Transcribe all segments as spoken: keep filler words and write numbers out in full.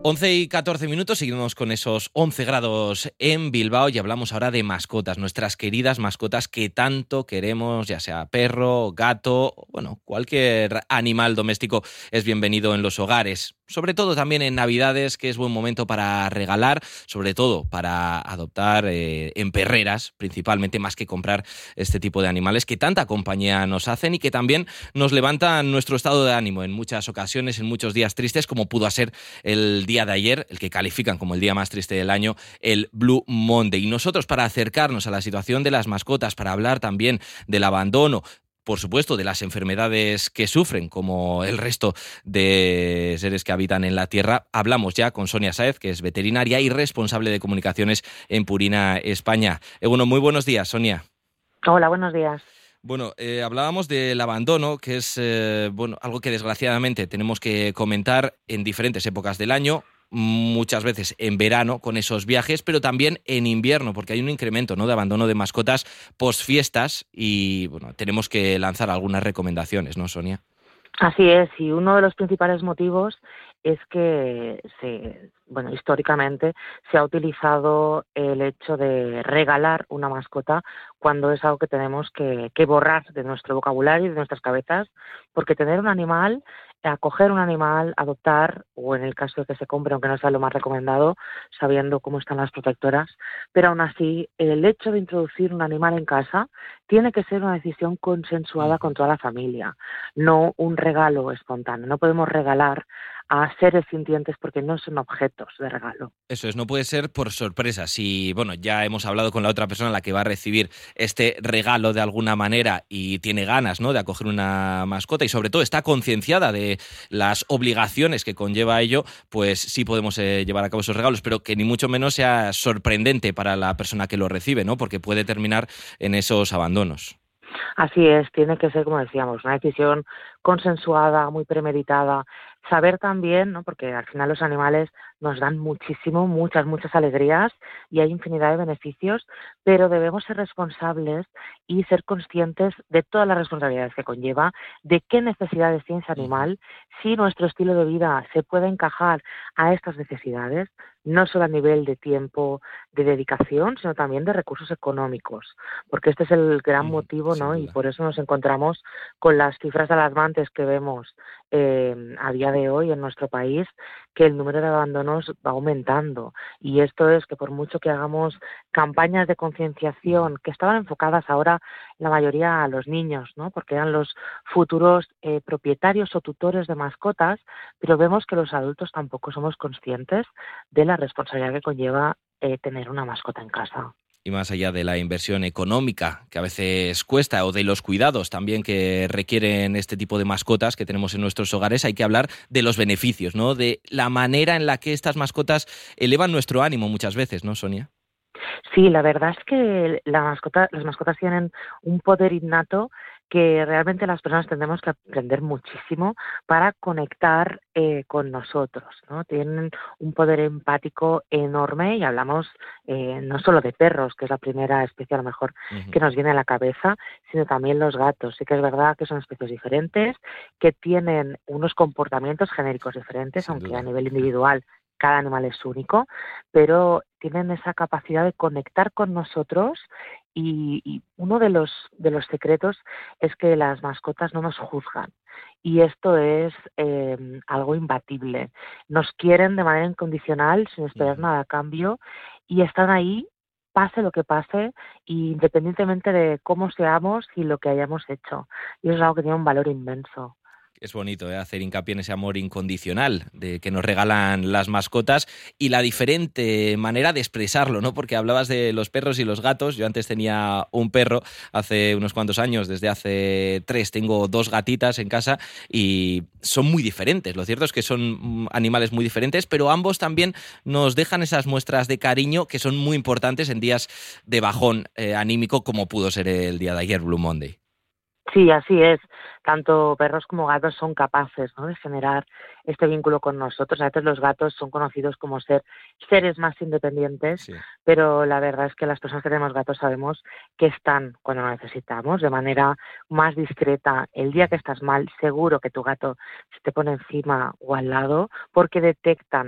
once y catorce minutos, seguimos con esos once grados en Bilbao y hablamos ahora de mascotas, nuestras queridas mascotas que tanto queremos, ya sea perro, gato, bueno, cualquier animal doméstico es bienvenido en los hogares. Sobre todo también en Navidades, que es buen momento para regalar, sobre todo para adoptar eh, en perreras, principalmente, más que comprar este tipo de animales que tanta compañía nos hacen y que también nos levantan nuestro estado de ánimo en muchas ocasiones, en muchos días tristes, como pudo ser el día de ayer, el que califican como el día más triste del año, el Blue Monday. Y nosotros, para acercarnos a la situación de las mascotas, para hablar también del abandono, por supuesto, de las enfermedades que sufren, como el resto de seres que habitan en la Tierra, hablamos ya con Sonia Sáez, que es veterinaria y responsable de comunicaciones en Purina, España. Eh, bueno, muy buenos días, Sonia. Hola, buenos días. Bueno, eh, hablábamos del abandono, que es eh, bueno, algo que desgraciadamente tenemos que comentar en diferentes épocas del año, muchas veces en verano con esos viajes, pero también en invierno, porque hay un incremento, ¿no?, de abandono de mascotas posfiestas y bueno, tenemos que lanzar algunas recomendaciones, ¿no, Sonia? Así es, y uno de los principales motivos es que se, bueno, históricamente se ha utilizado el hecho de regalar una mascota cuando es algo que tenemos que, que borrar de nuestro vocabulario y de nuestras cabezas, porque tener un animal, acoger un animal, adoptar, o en el caso de que se compre, aunque no sea lo más recomendado, sabiendo cómo están las protectoras, pero aún así, el hecho de introducir un animal en casa tiene que ser una decisión consensuada con toda la familia, no un regalo espontáneo. No podemos regalar a seres sintientes porque no son objetos de regalo. Eso es, no puede ser por sorpresa. Si, bueno, ya hemos hablado con la otra persona, la que va a recibir este regalo de alguna manera y tiene ganas, ¿no?, de acoger una mascota y sobre todo está concienciada de las obligaciones que conlleva ello, pues sí podemos eh, llevar a cabo esos regalos, pero que ni mucho menos sea sorprendente para la persona que lo recibe, ¿no?, porque puede terminar en esos abandonos. Así es, tiene que ser, como decíamos, una decisión consensuada, muy premeditada. Saber también, ¿no?, porque al final los animales nos dan muchísimo, muchas, muchas alegrías y hay infinidad de beneficios, pero debemos ser responsables y ser conscientes de todas las responsabilidades que conlleva, de qué necesidades tiene ese Uh-huh. animal, si nuestro estilo de vida se puede encajar a estas necesidades, no solo a nivel de tiempo, de dedicación, sino también de recursos económicos, porque este es el gran Uh-huh. motivo, Sin ¿no?, y duda. por eso nos encontramos con las cifras alarmantes que vemos eh, a día de hoy en nuestro país, que el número de abandonos va aumentando. Y esto es que por mucho que hagamos campañas de Uh-huh. concienciación que estaban enfocadas ahora la mayoría a los niños, ¿no?, porque eran los futuros eh, propietarios o tutores de mascotas, pero vemos que los adultos tampoco somos conscientes de la responsabilidad que conlleva eh, tener una mascota en casa. Y más allá de la inversión económica, que a veces cuesta, o de los cuidados también que requieren este tipo de mascotas que tenemos en nuestros hogares, hay que hablar de los beneficios, ¿no?, de la manera en la que estas mascotas elevan nuestro ánimo muchas veces, ¿no, Sonia? Sí, la verdad es que la mascota, las mascotas tienen un poder innato que realmente las personas tendremos que aprender muchísimo para conectar eh, con nosotros, ¿no? Tienen un poder empático enorme y hablamos eh, no solo de perros, que es la primera especie a lo mejor Uh-huh. que nos viene a la cabeza, sino también los gatos. Sí que es verdad que son especies diferentes, que tienen unos comportamientos genéricos diferentes, Sin aunque a duda. nivel individual cada animal es único, pero tienen esa capacidad de conectar con nosotros y, y uno de los, de los secretos es que las mascotas no nos juzgan y esto es eh, algo imbatible. Nos quieren de manera incondicional, sin esperar Uh-huh. nada a cambio y están ahí, pase lo que pase, independientemente de cómo seamos y lo que hayamos hecho. Y eso es algo que tiene un valor inmenso. Es bonito, ¿eh?, hacer hincapié en ese amor incondicional de que nos regalan las mascotas y la diferente manera de expresarlo, ¿no? Porque hablabas de los perros y los gatos. Yo antes tenía un perro hace unos cuantos años, desde hace tres tengo dos gatitas en casa y son muy diferentes. Lo cierto es que son animales muy diferentes, pero ambos también nos dejan esas muestras de cariño que son muy importantes en días de bajón eh, anímico como pudo ser el día de ayer, Blue Monday. Sí, así es. Tanto perros como gatos son capaces, ¿no?, de generar este vínculo con nosotros. A veces los gatos son conocidos como ser seres más independientes, Sí. pero la verdad es que las personas que tenemos gatos sabemos que están cuando lo necesitamos, de manera más discreta. El día que Uh-huh. estás mal, seguro que tu gato se te pone encima o al lado, porque detectan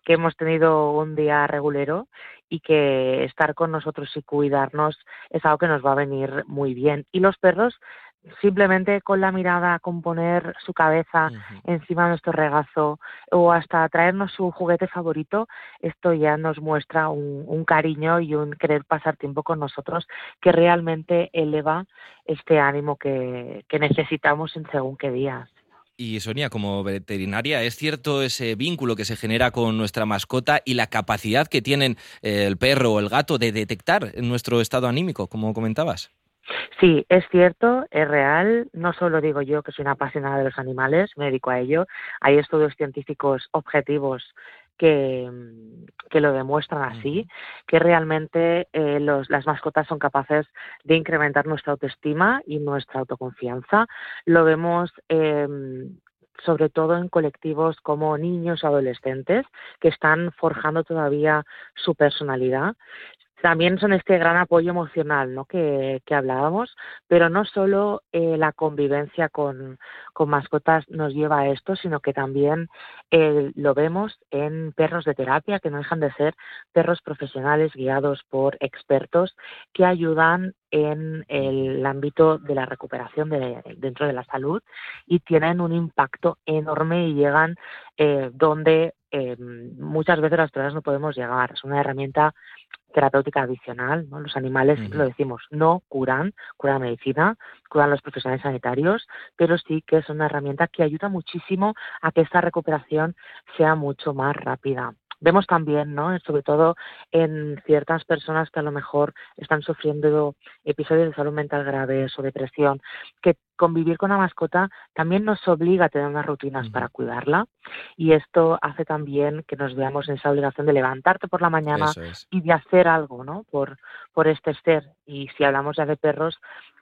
que hemos tenido un día regulero y que estar con nosotros y cuidarnos es algo que nos va a venir muy bien. Y los perros, simplemente con la mirada, con poner su cabeza Ujú. encima de nuestro regazo o hasta traernos su juguete favorito, esto ya nos muestra un, un cariño y un querer pasar tiempo con nosotros que realmente eleva este ánimo que, que necesitamos en según qué días. Y Sonia, como veterinaria, ¿es cierto ese vínculo que se genera con nuestra mascota y la capacidad que tienen el perro o el gato de detectar nuestro estado anímico, como comentabas? Sí, es cierto, es real. No solo digo yo que soy una apasionada de los animales, me dedico a ello. Hay estudios científicos objetivos que, que lo demuestran así, Ujú. que realmente eh, los, las mascotas son capaces de incrementar nuestra autoestima y nuestra autoconfianza. Lo vemos eh, sobre todo en colectivos como niños o adolescentes que están forjando todavía su personalidad. También son este gran apoyo emocional, ¿no?, que, que hablábamos, pero no solo eh, la convivencia con, con mascotas nos lleva a esto, sino que también eh, lo vemos en perros de terapia, que no dejan de ser perros profesionales guiados por expertos que ayudan en Ujú. el ámbito de la recuperación de, dentro de la salud y tienen un impacto enorme y llegan eh, donde eh, muchas veces las personas no podemos llegar. Es una herramienta terapéutica adicional, ¿no? Los animales, siempre lo Ujú. decimos, no curan, curan la medicina, curan los profesionales sanitarios, pero sí que es una herramienta que ayuda muchísimo a que esta recuperación sea mucho más rápida. Vemos también, ¿no?, sobre todo en ciertas personas que a lo mejor están sufriendo episodios de salud mental graves o depresión, que convivir con la mascota también nos obliga a tener unas rutinas para Ujú. cuidarla y esto hace también que nos veamos en esa obligación de levantarte por la mañana Eso es. y de hacer algo, ¿no?, por, por este ser. Y si hablamos ya de perros,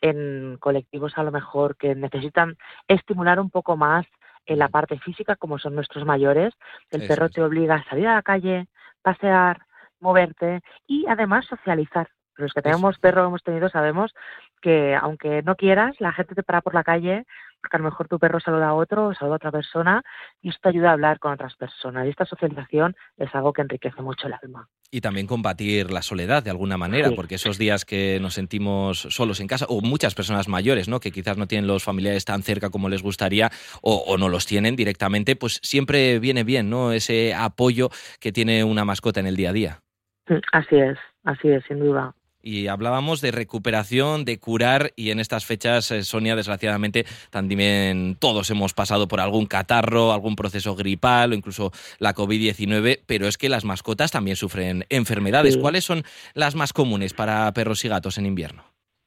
en colectivos a lo mejor que necesitan estimular un poco más en la Ujú. parte física, como son nuestros mayores, el Eso perro es. te obliga a salir a la calle, pasear, moverte y además socializar. Los que Eso tenemos es. perro, hemos tenido, sabemos que aunque no quieras, la gente te para por la calle porque a lo mejor tu perro saluda a otro o saluda a otra persona y esto ayuda a hablar con otras personas. Y esta socialización es algo que enriquece mucho el alma. Y también combatir la soledad de alguna manera, Sí. porque esos días que nos sentimos solos en casa, o muchas personas mayores, ¿no?, que quizás no tienen los familiares tan cerca como les gustaría, o, o no los tienen directamente, pues siempre viene bien, ¿no?, ese apoyo que tiene una mascota en el día a día. Mm, Así es, así es, sin duda. Y hablábamos de recuperación, de curar, y en estas fechas, eh, Sonia, desgraciadamente, también todos hemos pasado por algún catarro, algún proceso gripal o incluso la covid diecinueve, pero es que las mascotas también sufren enfermedades. Sí. ¿Cuáles son las más comunes para perros y gatos en invierno?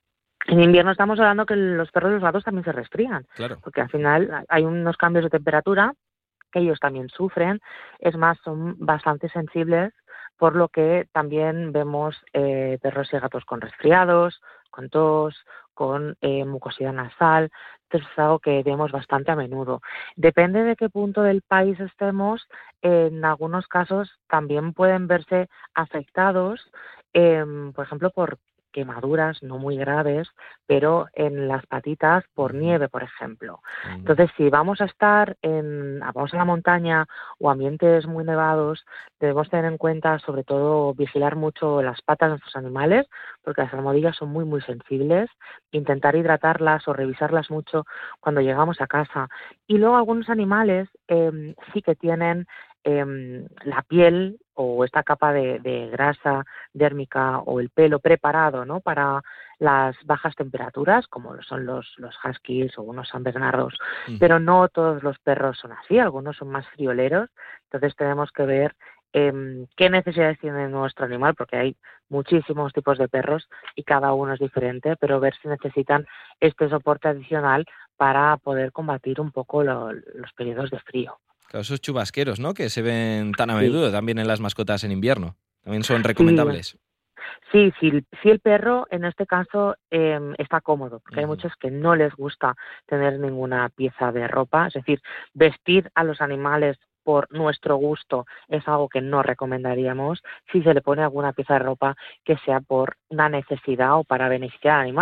En invierno estamos hablando que los perros y los gatos también se resfrían, Claro. porque al final hay unos cambios de temperatura que ellos también sufren. Es más, son bastante sensibles, por lo que también vemos eh, perros y gatos con resfriados, con tos, con eh, mucosidad nasal. Entonces es algo que vemos bastante a menudo. Depende de qué punto del país estemos, en algunos casos también pueden verse afectados, eh, por ejemplo, por quemaduras no muy graves, pero en las patitas por Ujú. nieve, por ejemplo. Mm. Entonces, si vamos a estar en, vamos a la montaña o ambientes muy nevados, debemos tener en cuenta, sobre todo, vigilar mucho las patas de nuestros animales, porque las almohadillas son muy, muy sensibles. Intentar hidratarlas o revisarlas mucho cuando llegamos a casa. Y luego algunos animales eh, sí que tienen eh, la piel o esta capa de, de grasa dérmica o el pelo preparado, ¿no?, para las bajas temperaturas, como lo son los, los huskies o unos san bernardos, Ujú. pero no todos los perros son así, algunos son más frioleros, entonces tenemos que ver eh, qué necesidades tiene nuestro animal, porque hay muchísimos tipos de perros y cada uno es diferente, pero ver si necesitan este soporte adicional para poder combatir un poco lo, los periodos de frío. Claro, esos chubasqueros, ¿no?, que se ven tan a Sí, menudo también en las mascotas en invierno. También son sí, recomendables. sí, sí, el- sí el perro en este caso eh, está cómodo, porque hay Ujú. muchos que no les gusta tener ninguna pieza de ropa, es decir, vestir a los animales por nuestro gusto es algo que no recomendaríamos si se le pone alguna pieza de ropa que sea por una necesidad o para beneficiar al animal.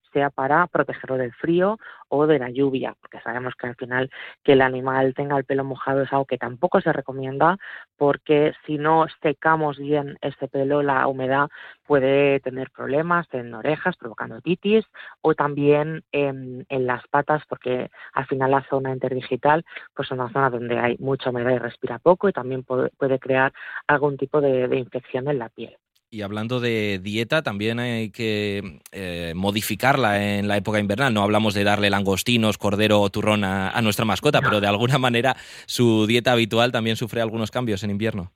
sea para protegerlo del frío o de la lluvia, porque sabemos que al final que el animal tenga el pelo mojado es algo que tampoco se recomienda, porque si no secamos bien este pelo, la humedad puede tener problemas en orejas, provocando otitis, o también en, en las patas, porque al final la zona interdigital pues es una zona donde hay mucha humedad y respira poco, y también puede, puede crear algún tipo de, de infección en la piel. Y hablando de dieta, también hay que eh, modificarla en la época invernal. No hablamos de darle langostinos, cordero o turrón a, a nuestra mascota, no. Pero de alguna manera su dieta habitual también sufre algunos cambios en invierno.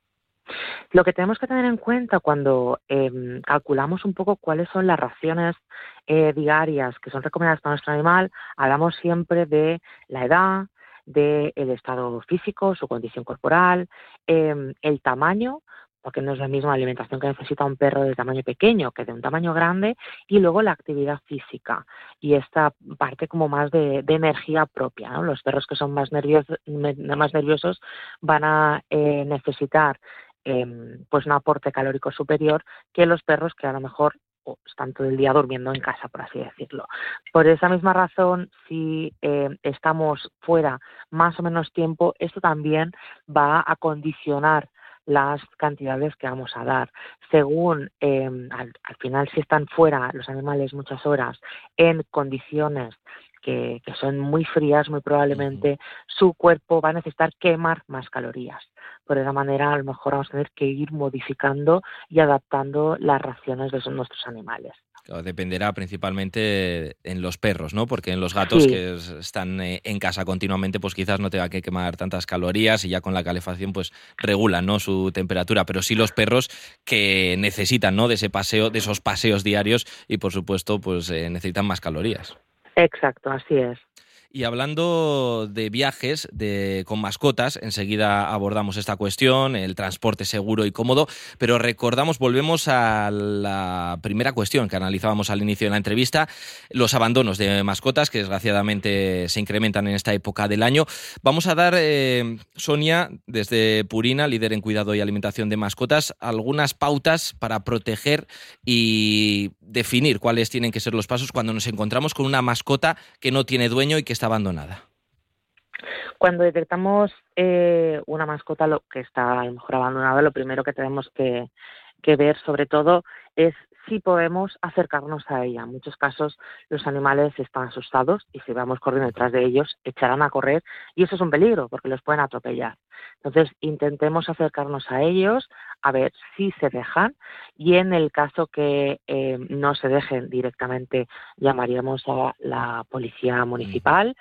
Lo que tenemos que tener en cuenta cuando eh, calculamos un poco cuáles son las raciones eh, diarias que son recomendadas para nuestro animal, hablamos siempre de la edad, del estado físico, su condición corporal, eh, el tamaño, porque no es la misma alimentación que necesita un perro de tamaño pequeño que de un tamaño grande, y luego la actividad física y esta parte como más de, de energía propia, ¿no? Los perros que son más nerviosos, más nerviosos van a eh, necesitar eh, pues un aporte calórico superior que los perros que a lo mejor o están todo el día durmiendo en casa, por así decirlo. Por esa misma razón, si eh, estamos fuera más o menos tiempo, esto también va a condicionar las cantidades que vamos a dar. Según, eh, al, al final, si están fuera los animales muchas horas en condiciones que, que son muy frías, muy probablemente uh-huh. su cuerpo va a necesitar quemar más calorías. Por esa manera, a lo mejor vamos a tener que ir modificando y adaptando las raciones de esos, nuestros animales. Claro, dependerá principalmente en los perros, ¿no? Porque en los gatos, sí, que están en casa continuamente, pues quizás no tenga que quemar tantas calorías y ya con la calefacción pues regulan, ¿no?, su temperatura. Pero sí los perros que necesitan, ¿no?, de ese paseo, de esos paseos diarios y por supuesto pues eh, necesitan más calorías. Exacto, así es. Y hablando de viajes de, con mascotas, enseguida abordamos esta cuestión, el transporte seguro y cómodo, pero recordamos, volvemos a la primera cuestión que analizábamos al inicio de la entrevista, los abandonos de mascotas, que desgraciadamente se incrementan en esta época del año. Vamos a dar, eh, Sonia, desde Purina, líder en cuidado y alimentación de mascotas, algunas pautas para proteger y definir cuáles tienen que ser los pasos cuando nos encontramos con una mascota que no tiene dueño y que está abandonada. Cuando detectamos eh, una mascota lo que está a lo mejor abandonada, lo primero que tenemos que, que ver sobre todo es si podemos acercarnos a ella. En muchos casos los animales están asustados y si vamos corriendo detrás de ellos echarán a correr y eso es un peligro porque los pueden atropellar. Entonces intentemos acercarnos a ellos a ver si se dejan y en el caso que eh, no se dejen directamente llamaríamos a la policía municipal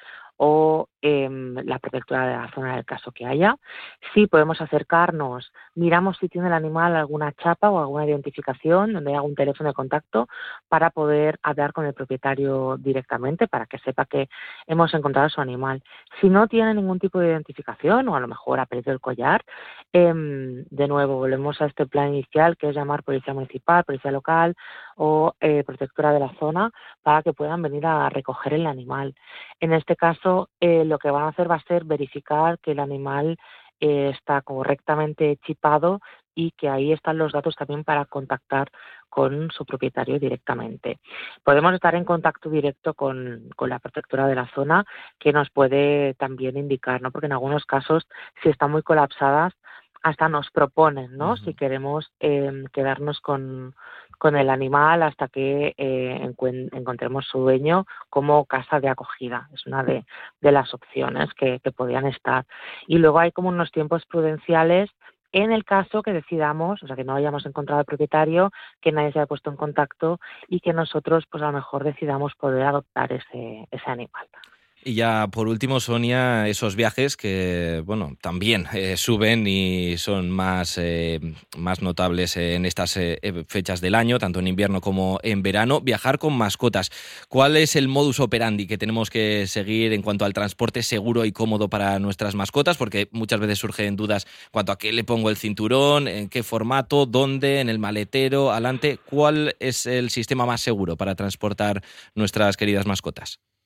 o eh, la protectora de la zona del caso que haya. Sí podemos acercarnos, miramos si tiene el animal alguna chapa o alguna identificación, donde hay algún teléfono de contacto para poder hablar con el propietario directamente para que sepa que hemos encontrado a su animal. Si no tiene ningún tipo de identificación o a lo mejor ha perdido el collar, eh, de nuevo volvemos a este plan inicial que es llamar policía municipal, policía local o eh, protectora de la zona para que puedan venir a recoger el animal. En este caso, eh, lo que van a hacer va a ser verificar que el animal eh, está correctamente chipado y que ahí están los datos también para contactar con su propietario directamente. Podemos estar en contacto directo con, con la protectora de la zona que nos puede también indicar, ¿no? Porque en algunos casos, si están muy colapsadas, hasta nos proponen, ¿no? Uh-huh. Si queremos eh, quedarnos con, con el animal hasta que eh, encu- encontremos su dueño como casa de acogida. Es una de, de las opciones que, que podrían estar. Y luego hay como unos tiempos prudenciales en el caso que decidamos, o sea, que no hayamos encontrado al propietario, que nadie se haya puesto en contacto y que nosotros, pues a lo mejor decidamos poder adoptar ese, ese animal. Y ya por último, Sonia, esos viajes que, bueno, también eh, suben y son más, eh, más notables en estas eh, fechas del año, tanto en invierno como en verano. Viajar con mascotas. ¿Cuál es el modus operandi que tenemos que seguir en cuanto al transporte seguro y cómodo para nuestras mascotas? Porque muchas veces surgen dudas en cuanto a qué le pongo el cinturón, en qué formato, dónde, en el maletero, adelante. ¿Cuál es el sistema más seguro para transportar nuestras queridas mascotas?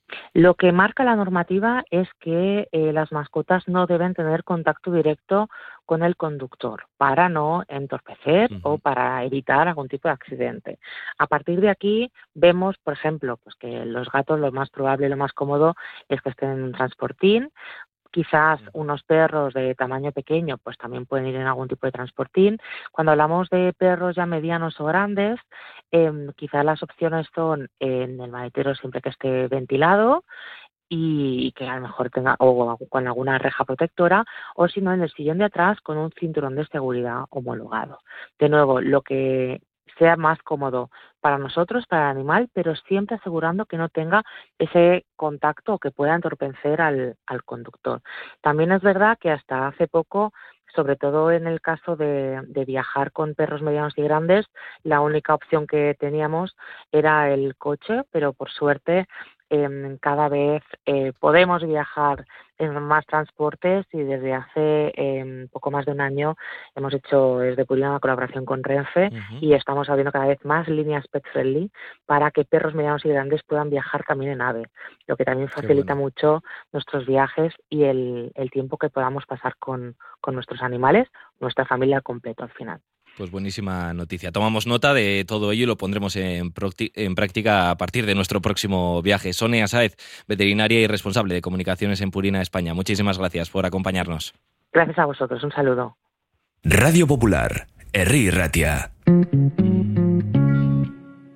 Lo que marca la normativa es que eh, las mascotas no deben tener contacto directo con el conductor para no entorpecer uh-huh. o para evitar algún tipo de accidente. A partir de aquí vemos, por ejemplo, pues que los gatos lo más probable y lo más cómodo es que estén en un transportín. Quizás unos perros de tamaño pequeño pues también pueden ir en algún tipo de transportín. Cuando hablamos de perros ya medianos o grandes, eh, quizás las opciones son en el maletero siempre que esté ventilado y que a lo mejor tenga o con alguna reja protectora, o si no en el sillón de atrás con un cinturón de seguridad homologado. De nuevo, lo que sea más cómodo para nosotros, para el animal, pero siempre asegurando que no tenga ese contacto o que pueda entorpecer al, al conductor. También es verdad que hasta hace poco, sobre todo en el caso de, de viajar con perros medianos y grandes, la única opción que teníamos era el coche, pero por suerte eh, cada vez eh, podemos viajar en más transportes y desde hace eh, poco más de un año hemos hecho desde Purina una colaboración con Renfe uh-huh. y estamos abriendo cada vez más líneas pet friendly para que perros medianos y grandes puedan viajar también en AVE, lo que también facilita bueno. mucho nuestros viajes y el, el tiempo que podamos pasar con, con nuestros animales, nuestra familia al completo al final. Pues buenísima noticia. Tomamos nota de todo ello y lo pondremos en, procti- en práctica a partir de nuestro próximo viaje. Sonia Sáez, veterinaria y responsable de comunicaciones en Purina España. Muchísimas gracias por acompañarnos. Gracias a vosotros. Un saludo. Radio Popular, Herri Ratia.